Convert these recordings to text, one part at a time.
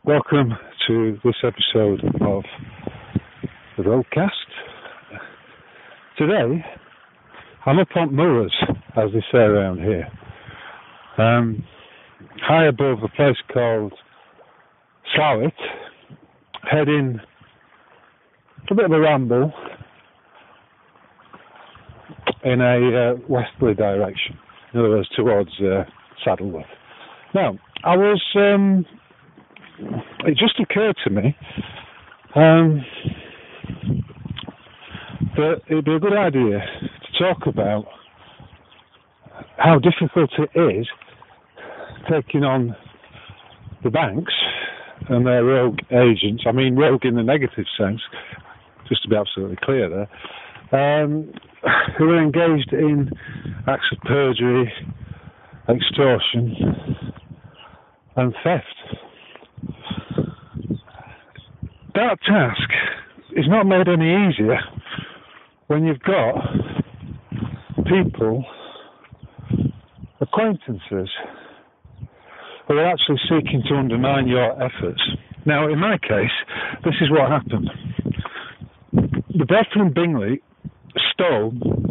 Welcome to this episode of the Roadcast. Today, I'm up on Moors, as they say around here, high above a place called Slowett, heading a bit of a ramble in a westerly direction, in other words, towards Saddleworth. Now, it just occurred to me that it'd be a good idea to talk about how difficult it is taking on the banks and their rogue agents. I mean rogue in the negative sense, just to be absolutely clear there, who are engaged in acts of perjury, extortion and theft. That task is not made any easier when you've got people, acquaintances, who are actually seeking to undermine your efforts. Now, in my case, this is what happened. The Bradford and Bingley stole,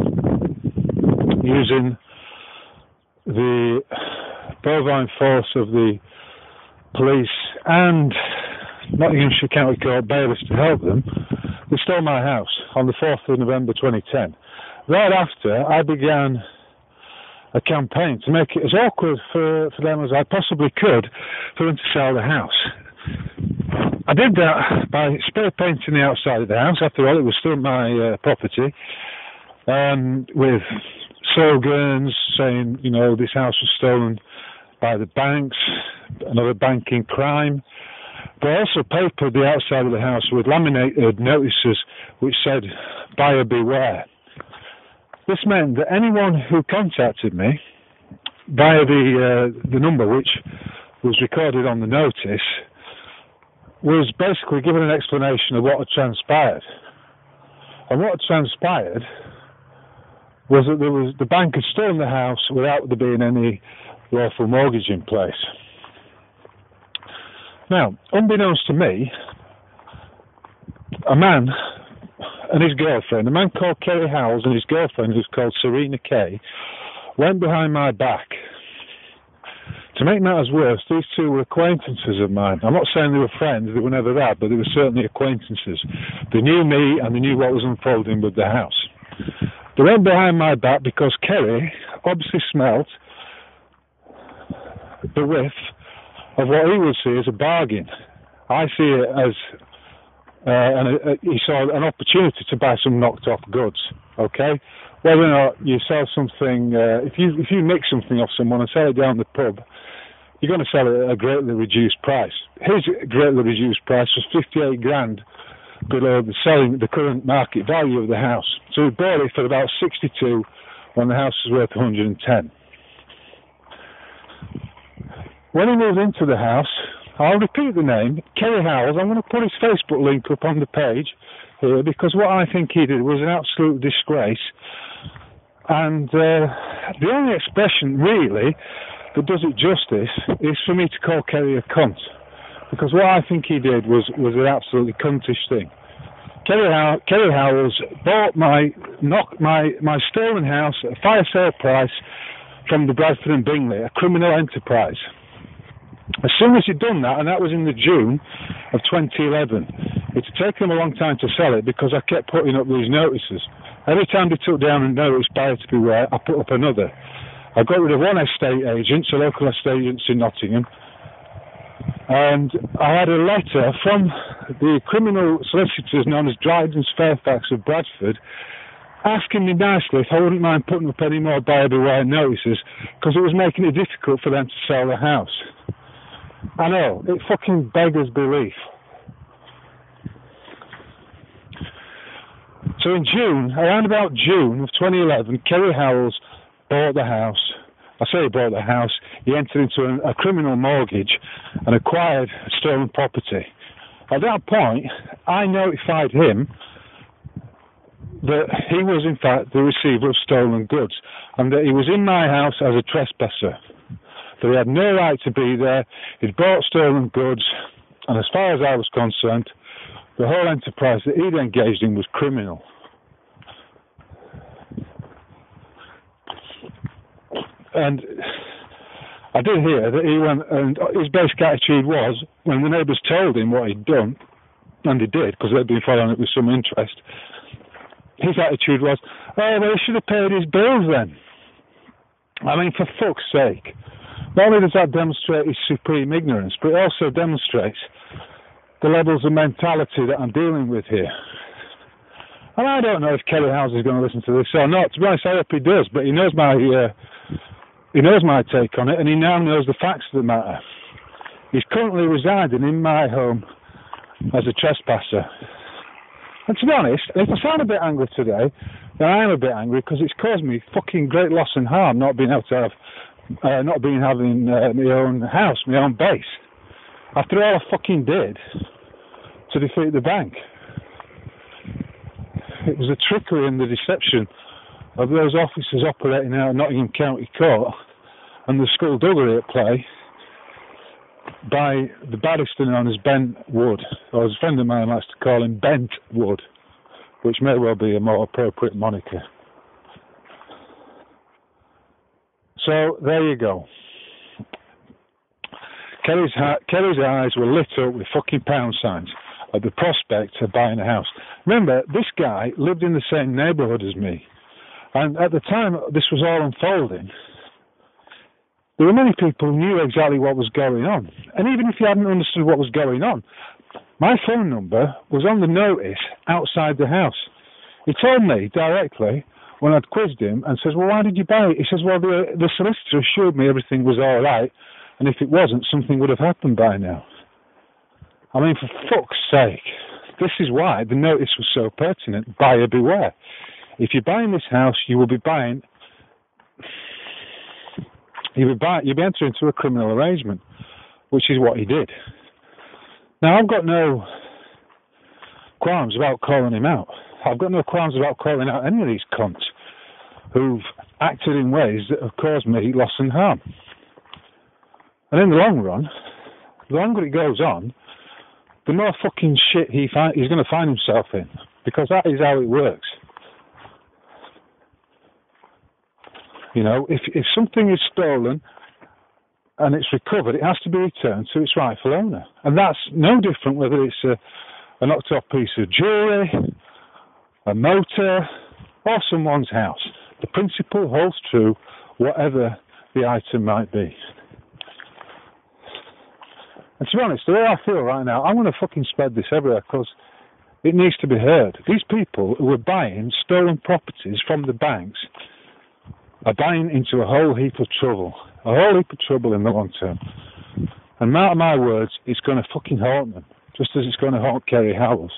using the bovine force of the police and Nottinghamshire County Court bailiffs to help them, they stole my house on the 4th of November 2010. Right after, I began a campaign to make it as awkward for them as I possibly could for them to sell the house. I did that by spray painting the outside of the house. After all, it was still my property, with slogans saying, you know, this house was stolen by the banks, another banking crime. But I also papered the outside of the house with laminated notices which said, buyer beware. This meant that anyone who contacted me via the number which was recorded on the notice was basically given an explanation of what had transpired. And what had transpired was that the bank had stolen the house without there being any lawful mortgage in place. Now, unbeknownst to me, a man and his girlfriend, a man called Kerry Howells and his girlfriend, who's called Serena Kay, went behind my back. To make matters worse, these two were acquaintances of mine. I'm not saying they were friends, they were never that, but they were certainly acquaintances. They knew me and they knew what was unfolding with the house. They went behind my back because Kerry obviously smelt the whiff of what he would see as a bargain. I see it as he saw an opportunity to buy some knocked off goods. Okay, whether or not you sell something, if you nick something off someone and sell it down the pub, you're going to sell it at a greatly reduced price. His greatly reduced price was 58 grand below the current market value of the house. So he bought it for about 62 when the house was worth 110. When he moved into the house, I'll repeat the name, Kerry Howells. I'm going to put his Facebook link up on the page here because what I think he did was an absolute disgrace. And the only expression really that does it justice is for me to call Kerry a cunt. Because what I think he did was an absolutely cuntish thing. Kerry Howells bought my stolen house at a fire sale price from the Bradford and Bingley, a criminal enterprise. As soon as he'd done that, and that was in the June of 2011, it had taken him a long time to sell it because I kept putting up these notices. Every time they took down a notice, buyer to beware, I put up another. I got rid of one estate agent, a local estate agent in Nottingham, and I had a letter from the criminal solicitors known as Dryden's Fairfax of Bradford asking me nicely if I wouldn't mind putting up any more buyer beware notices because it was making it difficult for them to sell the house. I know, it fucking beggars belief. So in June, around about June of 2011, Kerry Howells bought the house. I say he bought the house, he entered into a criminal mortgage and acquired stolen property. At that point, I notified him that he was in fact the receiver of stolen goods and that he was in my house as a trespasser. That he had no right to be there, he'd bought stolen goods And as far as I was concerned, the whole enterprise that he'd engaged in was criminal. And I did hear that he went, and his basic attitude was, when the neighbours told him what he'd done, and he did, because they'd been following it with some interest, his attitude was, oh, well, he should have paid his bills then. I mean, for fuck's sake. Not only does that demonstrate his supreme ignorance, but it also demonstrates the levels of mentality that I'm dealing with here. And I don't know if Kerry Howes is going to listen to this or not. To be honest, I hope he does, but he knows my take on it, and he now knows the facts of the matter. He's currently residing in my home as a trespasser. And to be honest, if I sound a bit angry today, then I am a bit angry because it's caused me fucking great loss and harm not being able to have, having my own house, my own base. After all I fucking did to defeat the bank. It was the trickery and the deception of those officers operating out of Nottingham County Court and the skullduggery at play by the barrister known as Ben Wood, or as a friend of mine likes to call him, Bent Wood, which may well be a more appropriate moniker. So, there you go. Kerry's eyes were lit up with fucking pound signs at the prospect of buying a house. Remember, this guy lived in the same neighbourhood as me. And at the time this was all unfolding, there were many people who knew exactly what was going on. And even if you hadn't understood what was going on, my phone number was on the notice outside the house. He told me directly when I'd quizzed him and says, well, why did you buy it? He says, well, the solicitor assured me everything was all right, and if it wasn't, something would have happened by now. I mean, for fuck's sake, this is why the notice was so pertinent. Buyer beware. If you're buying this house, you'll be entering into a criminal arrangement, which is what he did. Now, I've got no qualms about calling him out. I've got no qualms about calling out any of these cunts who've acted in ways that have caused me loss and harm. And in the long run, the longer it goes on, the more fucking shit he's going to find himself in, because that is how it works. You know, if something is stolen and it's recovered, it has to be returned to its rightful owner. And that's no different whether it's a knocked-off piece of jewellery, a motor, or someone's house. The principle holds true, whatever the item might be. And to be honest, the way I feel right now, I'm going to fucking spread this everywhere because it needs to be heard. These people who are buying stolen properties from the banks are buying into a whole heap of trouble. A whole heap of trouble in the long term. And mark my words, it's going to fucking haunt them. Just as it's going to haunt Kerry Howes.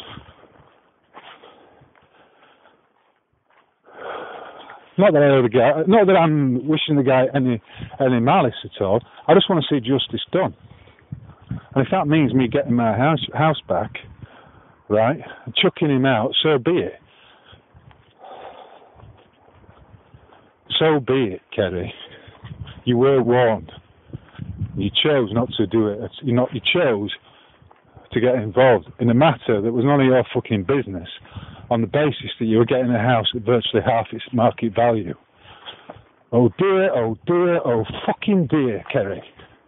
Not that I'm wishing the guy any malice at all. I just want to see justice done. And if that means me getting my house back, right, and chucking him out, so be it. So be it, Kerry. You were warned. You chose not to do it. You chose to get involved in a matter that was none of your fucking business on the basis that you were getting a house at virtually half its market value. Oh dear, oh fucking dear, Kerry.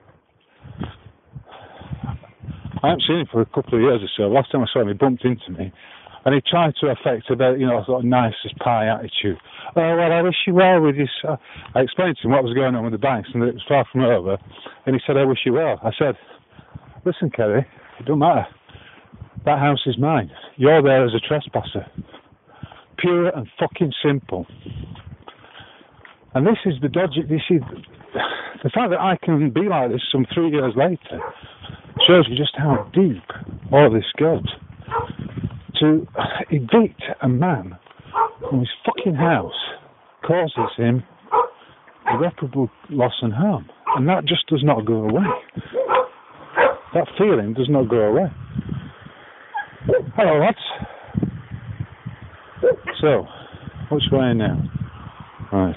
I haven't seen him for a couple of years or so. Last time I saw him, he bumped into me. And he tried to affect a very, sort of nice as pie attitude. Oh, well, I wish you well with this. I explained to him what was going on with the banks and that it was far from over. And he said, I wish you well. I said, listen, Kerry, it don't matter. That house is mine. You're there as a trespasser. Pure and fucking simple. And this is the dodgy, the fact that I can be like this some 3 years later shows you just how deep all this goes. To evict a man from his fucking house causes him irreparable loss and harm. And that just does not go away. That feeling does not go away. Hello, lads. So, which way now? Right.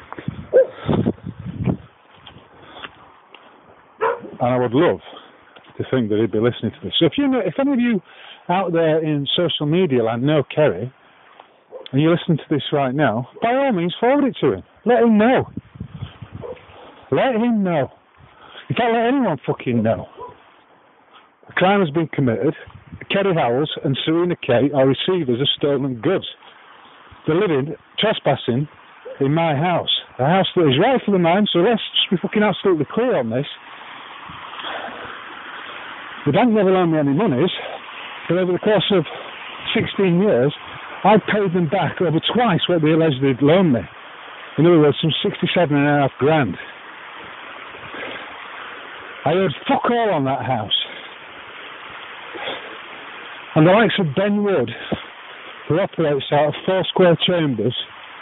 And I would love to think that he'd be listening to this. So if any of you out there in social media land know Kerry, and you're listening to this right now, by all means forward it to him. Let him know. Let him know. In fact, let anyone fucking know. A crime has been committed. Kerry Howells and Serena Kay are receivers of stolen goods. They're living, trespassing in my house. A house that is rightfully mine, so let's just be fucking absolutely clear on this. The bank never loaned me any monies, but over the course of 16 years, I paid them back over twice what they allegedly loaned me. In other words, some 67.5 grand. I owed fuck all on that house. And the likes of Ben Wood, who operates out of Four Square Chambers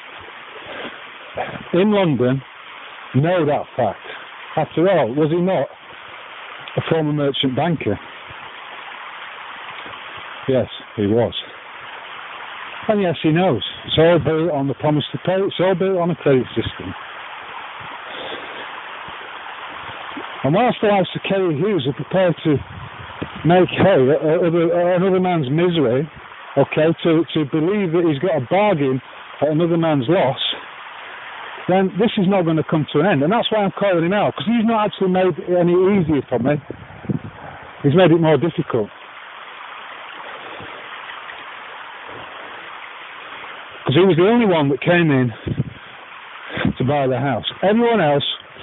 in London, know that fact. After all, was he not a former merchant banker? Yes, he was. And yes, he knows. It's all built on the promise to pay. It's all built on a credit system. And whilst the likes of Kerry Hughes are prepared to make hay another man's misery, okay, to believe that he's got a bargain at another man's loss, then this is not going to come to an end. And that's why I'm calling him out, because he's not actually made it any easier for me. He's made it more difficult. Because he was the only one that came in to buy the house. Everyone else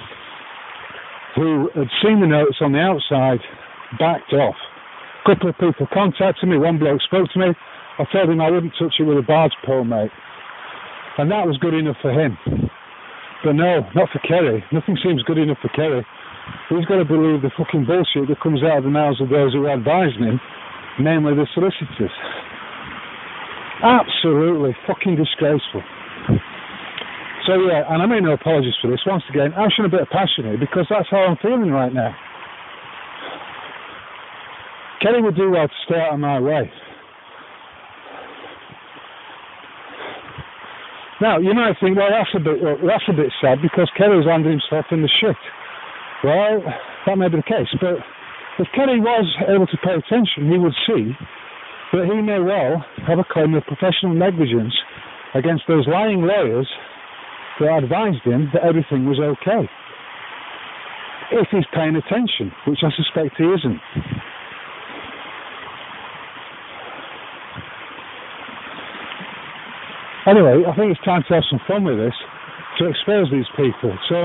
who had seen the notes on the outside backed off. A couple of people contacted me. One bloke spoke to me. I told him I wouldn't touch it with a barge pole, mate. And that was good enough for him. But no, not for Kerry. Nothing seems good enough for Kerry. He's got to believe the fucking bullshit that comes out of the mouths of those who are advising him, namely the solicitors. Absolutely fucking disgraceful. So yeah, and I make no apologies for this. Once again, I'm showing a bit of passion here because that's how I'm feeling right now. Kerry would do well to stay out of my way. Now, you might think, well, that's a bit sad because Kerry's landed himself in the shit. Well, that may be the case, but if Kerry was able to pay attention, he would see that he may well have a claim of professional negligence against those lying lawyers that advised him that everything was okay. If he's paying attention, which I suspect he isn't. Anyway, I think it's time to have some fun with this, to expose these people. So,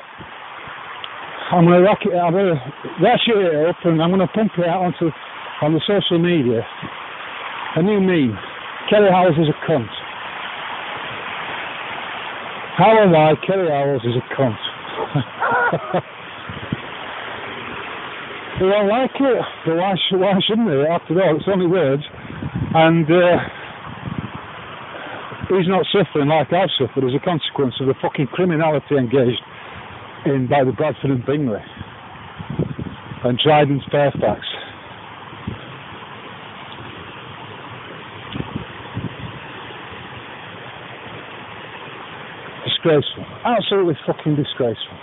I'm going to ratchet it up and I'm going to pump it out on the social media. A new meme. Kerry Howells is a cunt. How and why Kerry Howells is a cunt. They don't like it, but why shouldn't they? After all, it's only words. And he's not suffering like I've suffered as a consequence of the fucking criminality engaged in by the Bradford and Bingley and Trident Fairfax. Disgraceful. Absolutely fucking disgraceful.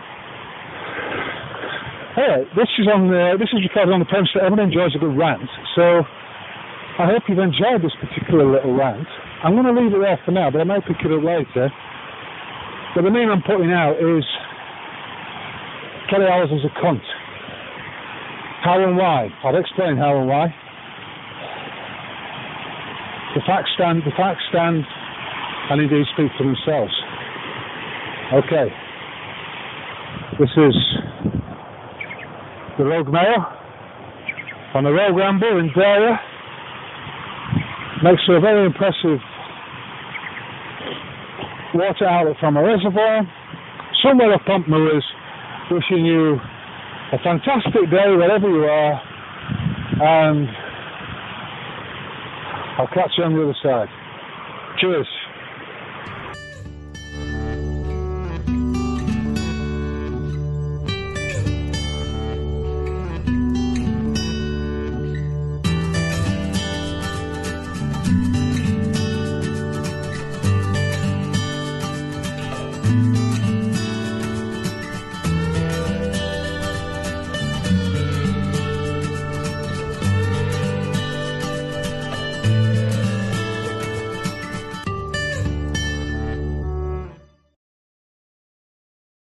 Anyway, this is recorded on the premise that everyone enjoys a good rant, so I hope you've enjoyed this particular little rant. I'm going to leave it there for now, but I may pick it up later. But the meme I'm putting out is Kerry Howells is a cunt. How and why? I'll explain how and why. The facts stand, and indeed speak for themselves. Okay. This is the Rogue Mayor on the Rogue Ramble in Dara. Makes for a very impressive water outlet from a reservoir. Somewhere up Pompmoors, wishing you a fantastic day wherever you are, and I'll catch you on the other side. Cheers.